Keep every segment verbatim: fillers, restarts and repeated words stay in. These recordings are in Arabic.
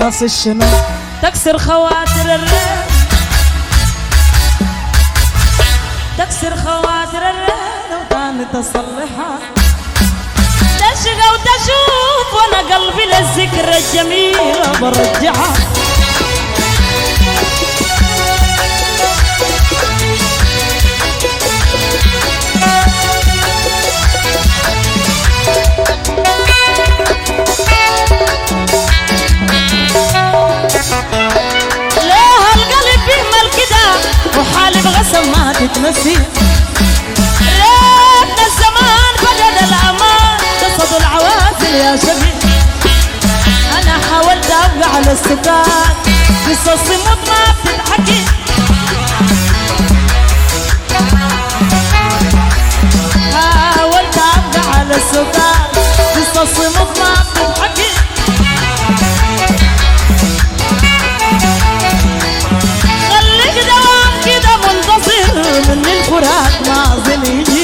ناس الشنو تكسر خواتر الريح، تكسر خواتر الريح وتاني تصلحها، تشقى وتشوف وانا قلبي للذكرى الجميلة برجعها. ليه القلب بيهمل كده وحالي بغسل ما تتنسي، ريتنا الزمان فقد الامان قصد العوازل يا شبيب. انا حاولت ابقى على السكات قصصي موت ما بتتحكي، حاولت ابقى على السكات قصصي موت ما بتتحكي. خليك دوام كده منتظر من الفراق ما ظل يجي.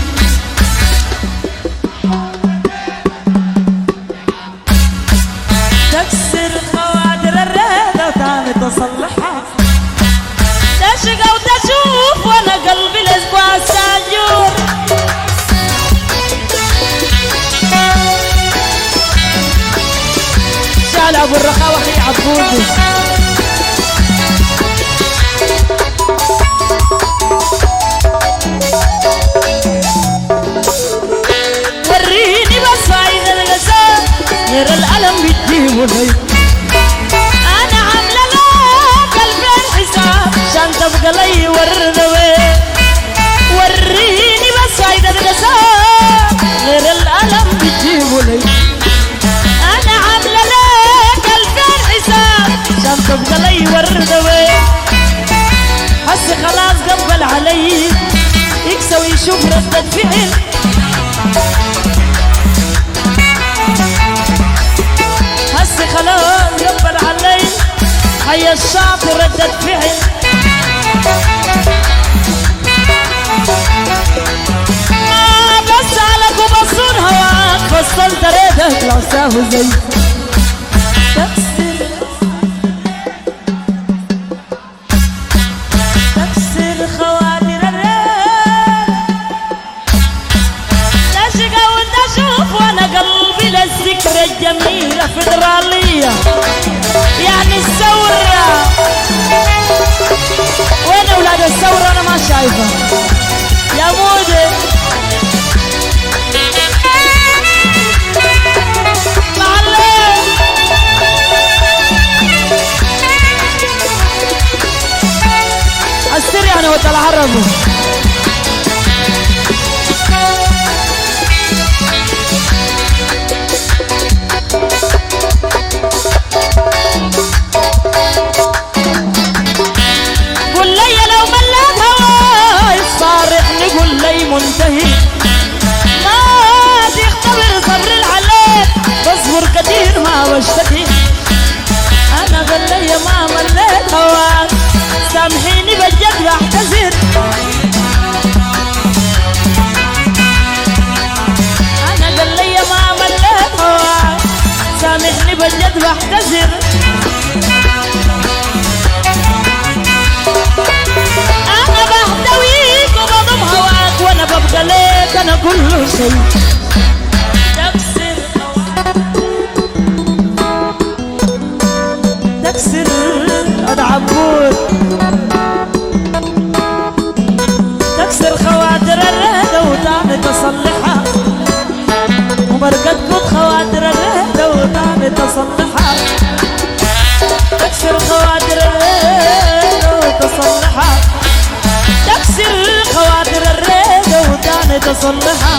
تكسر خواتر الريدة وتاني تصلحها، تشقى وتشوف وانا قلبي الاسبوع الساجور. شال ابو الرخاوة خي عبودي وريني بس فايدة الغزال غير الألم بتجيبه لي. أنا عاملة لك ألفين حساب عشان تبقى لي وردة وين. وريني بس فايدة الغزال غير الألم بتجيبه لي. أنا عاملة لك ألفين حساب عشان تبقى لي وردة وين. حسي خلاص قبل علي يكسى ويشوف ردة فعل. حسي خلاص قبل علي حي الشاطر ردة فعل. ما بس عليك وبصون هواك فصلت ريدك لو ساهو زي تكسر تكسر خواتر الريح، تشقى وتشوف وانا قلبي للذكرى الجميلة فدرالية يعني الثورة. وين اولاد الثورة انا ما شايفة يا مودي. معلم السر يعني وتلعربوا قول لي لو مليت هواي صارحني قول لي منتهي. ما تختبر صبر العليك بصبر كتير ما بشتكي. انا قول لي ما مليت هواك سامحيني بجد بعتذر. انا قول لي ما مليت هواك سامحني بجد بعتذر. انا بهتويك وبضم هواك وانا ببقى ليك انا كل شيء. تكسر تكسر ادعبود تكسر خواتر الرهدة وتاني تصلحها، وبرقد قد خواتر الرهدة وتاني تصلحها. تكسر خواتر الرهدة وتصلحها، تكسر خواتر الرهدة وتاني تصلحها.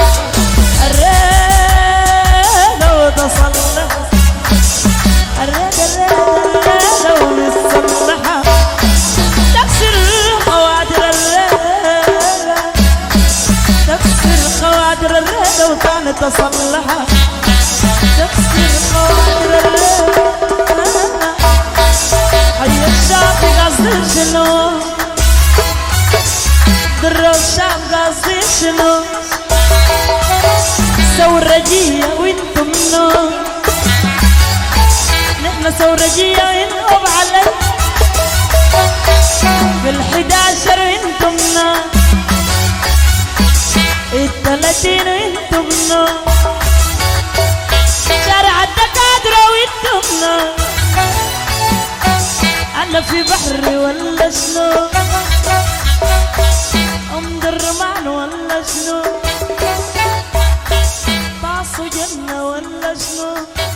الرهدة وتصلحها الرهدة الرهدة وتصلحها. تكسر خواتر الرهدة تكسر خواتر الرهدة وتاني تصلحها. تكسر خواتر الرهدة حي الشعب قصدي شنو در الشعب قصدي شنو ثورة جية وانتم منو. نحن انا ثورجية وانتم علي في الحداشر انتم نار التلاتين وانتم نار شارع الدكاترة وانتم نار انا في بحري ولا شنو ام درمان ولا شنو طاسو جنة ولا شنو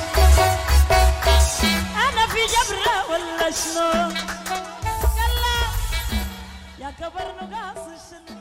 انا في جبرة ولا شنو يلا يا كبر نقاص الشنو